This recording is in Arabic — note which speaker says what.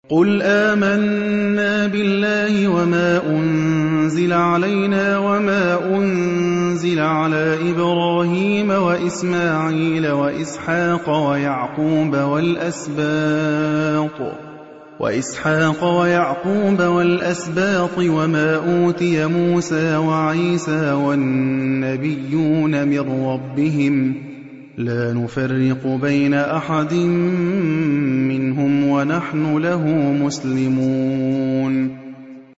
Speaker 1: قُلْ آمَنَّا بِاللَّهِ وَمَا أُنزِلَ عَلَيْنَا وَمَا أُنزِلَ عَلَىٰ إِبْرَاهِيمَ وَإِسْمَاعِيلَ وَإِسْحَاقَ وَيَعْقُوبَ وَالْأَسْبَاطِ وَمَا أُوتِيَ مُوسَىٰ وَعِيسَىٰ وَالنَّبِيُّونَ مِن رَّبِّهِمْ لَا نُفَرِّقُ بَيْنَ أَحَدٍ مِّنْهُمْ وَنَحْنُ لَهُ مُسْلِمُونَ